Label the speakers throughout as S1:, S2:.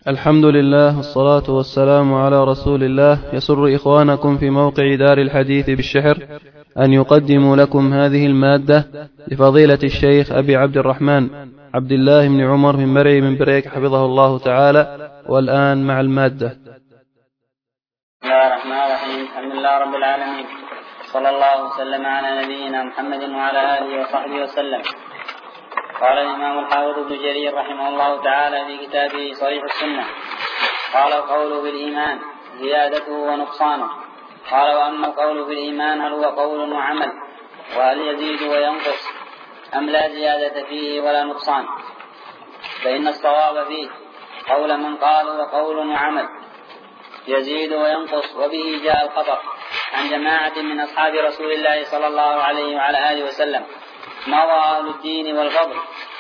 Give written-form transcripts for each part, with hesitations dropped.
S1: الحمد لله والصلاة والسلام على رسول الله. يسر إخوانكم في موقع دار الحديث بالشحر أن يقدموا لكم هذه المادة لفضيلة الشيخ أبي عبد الرحمن عبد الله بن عمر بن مرعي من بريك حفظه الله تعالى. والآن مع المادة.
S2: بسم الله الرحمن الرحيم. الحمد لله رب العالمين، صلى الله وسلم على نبينا محمد وعلى آله وصحبه وسلم. قال الإمام الحافظ ابن جرير رحمه الله تعالى في كتابه صريح السنة: قال القول بالإيمان زيادته ونقصانه. قال: وأما القول بالإيمان هل هو قول وعمل، وهل يزيد وينقص أم لا زيادة فيه ولا نقصان؟ فإن الصواب فيه قول من قال هو قول وعمل يزيد وينقص، وبه جاء الخبر عن جماعة من أصحاب رسول الله صلى الله عليه وعلى آله وسلم مضى أهل الدين والفضل.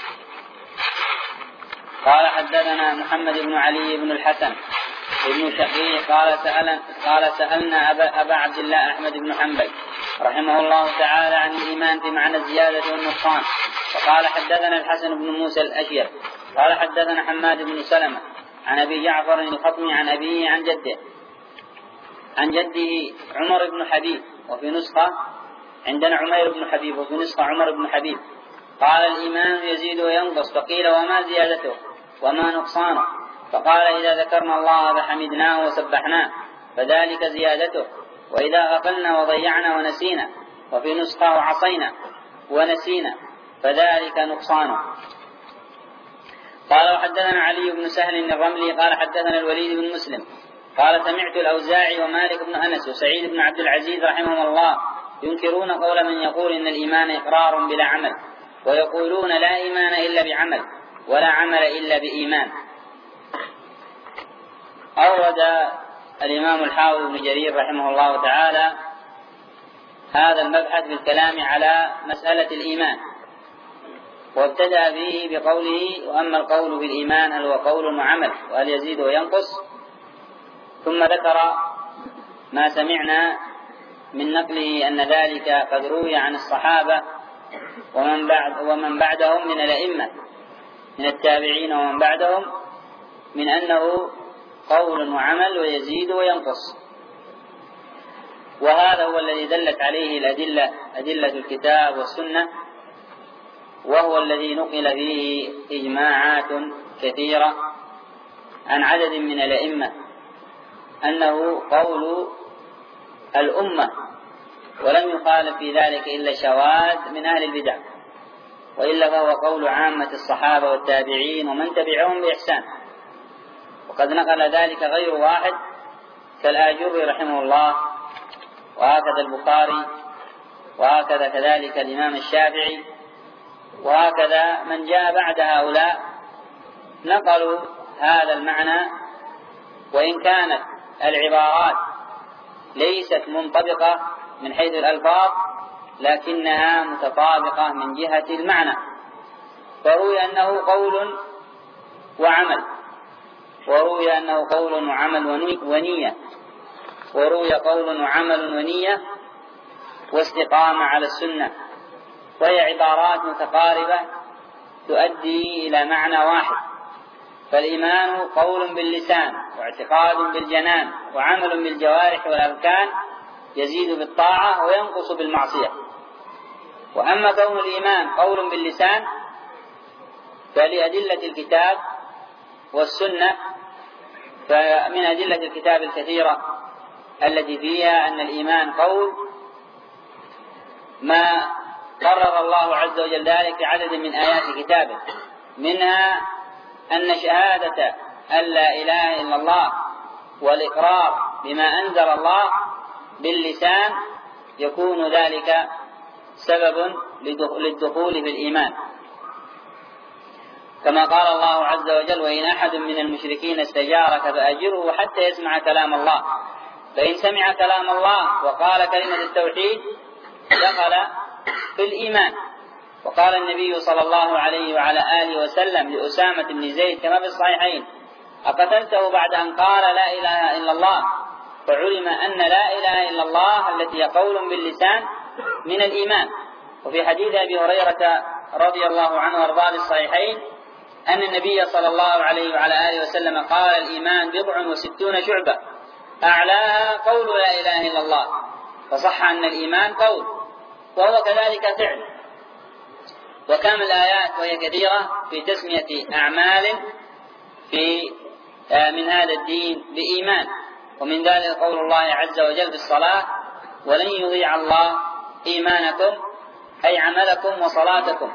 S2: قال: حدثنا محمد بن علي بن الحسن بن شقيق قال سألنا أبا عبد الله أحمد بن حنبل رحمه الله تعالى عن الإيمان في معنى الزيادة والنقصان، فقال: حدثنا الحسن بن موسى الأشير قال حدثنا حماد بن سلمة عن أبي جعفر الخطمي عن أبيه عن جده عمر بن حبيب، وفي نسخة عندنا عمير بن حبيب وفي نسخة عمر بن حبيب. قال: الإيمان يزيد وينقص. فقيل: وما زيادته وما نقصانه؟ فقال: إذا ذكرنا الله فحمدناه وسبحناه فذلك زيادته، وإذا غفلنا وضيعنا ونسينا، وفي نسخة وعصينا ونسينا فذلك نقصانه. قال: وحدثنا علي بن سهل الرملي قال حدثنا الوليد بن مسلم قال: سمعت الأوزاعي ومالك بن أنس وسعيد بن عبد العزيز رحمهم الله ينكرون قول من يقول إن الإيمان إقرار بلا عمل، ويقولون لا إيمان إلا بعمل ولا عمل إلا بإيمان. أورد الإمام الحافظ ابن جرير رحمه الله تعالى هذا المبحث بالكلام على مسألة الإيمان، وابتدأ به بقوله: وأما القول بالإيمان هل هو قول وعمل، وهل يزيد وينقص؟ ثم ذكر ما سمعنا من نقله أن ذلك قد روي عن الصحابة ومن بعدهم من الأئمة من التابعين ومن بعدهم من أنه قول وعمل ويزيد وينقص. وهذا هو الذي دلت عليه أدلة الكتاب والسنة، وهو الذي نقل فيه إجماعات كثيرة عن عدد من الأئمة أنه قول الأمة، ولم يخالف في ذلك إلا شواذ من أهل البدع، وإلا فهو قول عامة الصحابة والتابعين ومن تبعهم بإحسان. وقد نقل ذلك غير واحد كالآجري رحمه الله، وهكذا البخاري، وهكذا كذلك الإمام الشافعي، وهكذا من جاء بعد هؤلاء نقلوا هذا المعنى، وإن كانت العبارات ليست منطبقة من حيث الألفاظ لكنها متطابقة من جهة المعنى. فروي أنه قول وعمل، وروي أنه قول وعمل ونية، وروي قول وعمل ونية واستقامة على السنة، وهي عبارات متقاربة تؤدي إلى معنى واحد. فالإيمان قول باللسان واعتقاد بالجنان وعمل بالجوارح والأركان، يزيد بالطاعة وينقص بالمعصية. وأما كون الإيمان قول باللسان فلأدلة الكتاب والسنة، فمن أدلة الكتاب الكثيرة التي فيها أن الإيمان قول ما قرر الله عز وجل ذلك في عدد من آيات كتابه، منها أن شهادة أن لا إله إلا الله والإقرار بما أنزل الله باللسان يكون ذلك سبب للدخول في الإيمان، كما قال الله عز وجل: وإن أحد من المشركين استجارك فأجره حتى يسمع كلام الله، فإن سمع كلام الله وقال كلمة التوحيد دخل في الإيمان. وقال النبي صلى الله عليه وعلى آله وسلم لأسامة بن زيد كما في الصحيحين: أقتلته بعد أن قال لا إله إلا الله؟ فعلم أن لا إله إلا الله التي هي قول باللسان من الإيمان. وفي حديث أبي هريرة رضي الله عنه وارضاه الصحيحين أن النبي صلى الله عليه وعلى آله وسلم قال الإيمان 69 شعبة أعلاها قول لا إله إلا الله، فصح أن الإيمان قول وهو كذلك فعل. وكم الآيات وهي كثيرة في تسمية أعمال من هذا الدين بإيمان، ومن ذلك قول الله عز وجل بالصلاة: ولن يضيع الله إيمانكم أي عملكم وصلاتكم،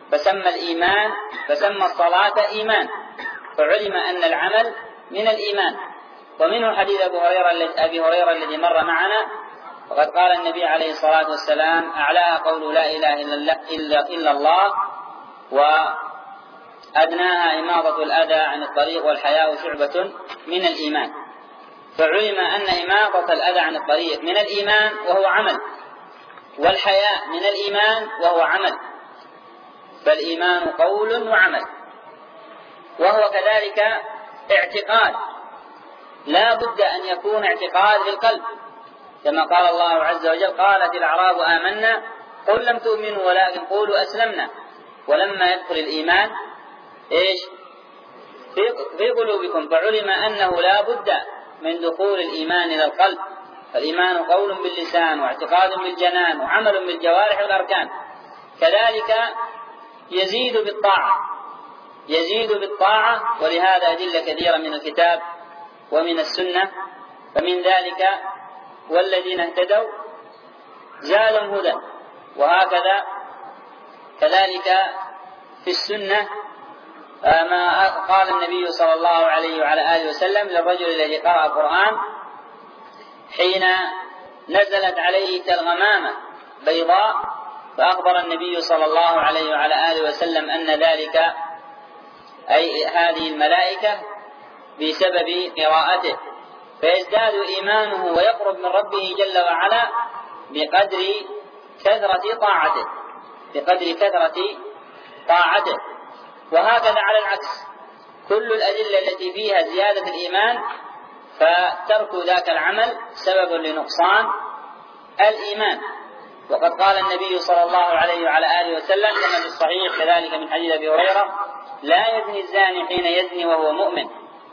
S2: فسمى الصلاة إيمان، فعلم أن العمل من الإيمان. ومنه حديث أبي هريرة الذي مر معنا، وقد قال النبي عليه الصلاة والسلام: أعلاها قول لا إله إلا الله، وأدناها إماطة الأذى عن الطريق، والحياء شعبة من الإيمان. فعلم أن إماطة الأذى عن الطريق من الإيمان وهو عمل، والحياء من الإيمان وهو عمل، فالإيمان قول وعمل. وهو كذلك اعتقاد، لا بد أن يكون اعتقاد بالقلب، كما قال الله عز وجل: قالت الأعراب آمنا قل لم تؤمنوا ولكن قولوا أسلمنا ولما يدخل الإيمان في قلوبكم. فعلم أنه لا بد من دخول الإيمان إلى القلب، فالإيمان قول باللسان واعتقاد بالجنان وعمل بالجوارح والأركان. كذلك يزيد بالطاعة، ولهذا أدلة كثيرة من الكتاب ومن السنة. فمن ذلك: والذين اهتدوا زادهم هدى. وهكذا كذلك في السنة ما قال النبي صلى الله عليه وعلى آله وسلم للرجل الذي قرأ القرآن حين نزلت عليه كالغمامة بيضاء، فأخبر النبي صلى الله عليه وعلى آله وسلم أن ذلك أي هذه الملائكة بسبب قراءته، فيزداد إيمانه ويقرب من ربه جل وعلا بقدر كثرة طاعته. وهكذا على العكس، كل الأدلة التي فيها زيادة الإيمان فترك ذاك العمل سبب لنقصان الإيمان. وقد قال النبي صلى الله عليه وعلى آله وسلم كما في الصحيح كذلك من حديث أبي هريرة: لا يزني الزاني حين يزني وهو مؤمن،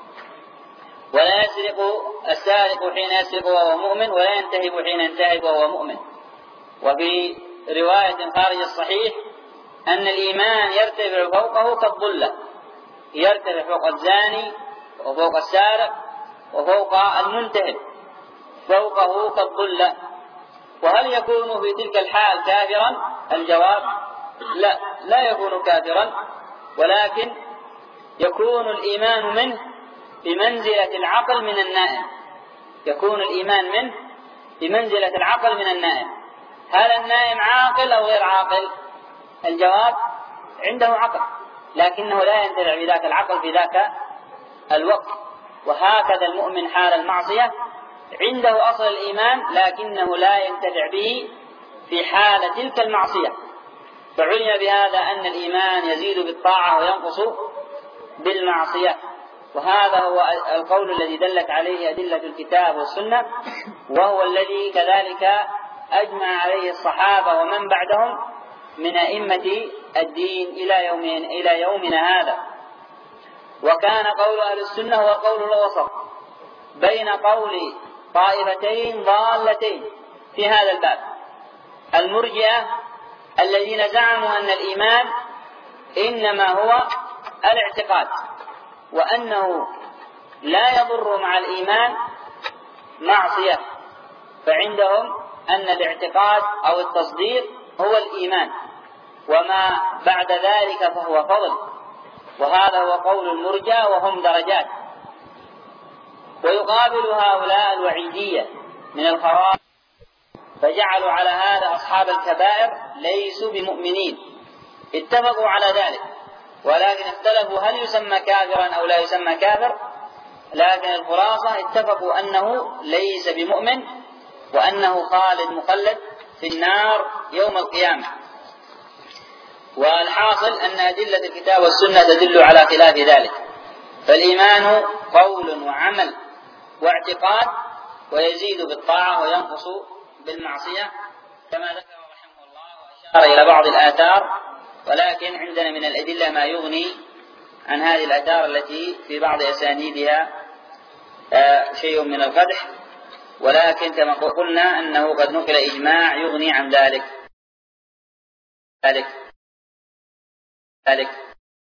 S2: ولا يسرق السارق حين يسرق وهو مؤمن، ولا ينتهب حين ينتهب وهو مؤمن. وفي رواية خارج الصحيح أن الإيمان يرتفع فوقه كالظلة، يرتفع فوق الزاني وفوق السارق وفوق المنتهب، فوقه كالظلة. وهل يكون في تلك الحال كافرا؟ الجواب: لا يكون كافرا، ولكن يكون الإيمان منه بمنزلة العقل من النائم. يكون الإيمان منه بمنزلة العقل من النائم. هل النائم عاقل أو غير عاقل؟ الجواب: عنده عقل، لكنه لا ينتفع بذاك العقل في ذاك الوقت. وهكذا المؤمن حال المعصية عنده أصل الإيمان، لكنه لا ينتفع به في حال تلك المعصية. فعلم بهذا أن الإيمان يزيد بالطاعة وينقص بالمعصية. وهذا هو القول الذي دلت عليه أدلة الكتاب والسنة، وهو الذي كذلك أجمع عليه الصحابة ومن بعدهم من أئمة الدين إلى يومنا هذا. وكان قول أهل السنة هو القول الوسط بين قول طائفتين ضالتين في هذا الباب: المرجئة الذين زعموا أن الإيمان إنما هو الاعتقاد، وأنه لا يضر مع الإيمان معصية، فعندهم أن الاعتقاد أو التصديق هو الإيمان، وما بعد ذلك فهو فضل. وهذا هو قول المرجئة، وهم درجات. ويقابل هؤلاء الوعيدية من الخوارج، فجعلوا على هذا أصحاب الكبائر ليسوا بمؤمنين، اتفقوا على ذلك، ولكن اختلفوا هل يسمى كافرا أو لا يسمى كافر. لكن الخلاصة اتفقوا أنه ليس بمؤمن، وأنه خالد مخلد في النار يوم القيامة. والحاصل أن أدلة الكتاب والسنة تدل على خلاف ذلك. فالإيمان قول وعمل واعتقاد، ويزيد بالطاعة وينقص بالمعصية، كما ذكر رحمه الله وأشار إلى بعض الآثار. ولكن عندنا من الأدلة ما يغني عن هذه الآثار التي في بعض أسانيدها شيء من القدح، ولكن كما قلنا أنه قد نقل إجماع يغني عن ذلك.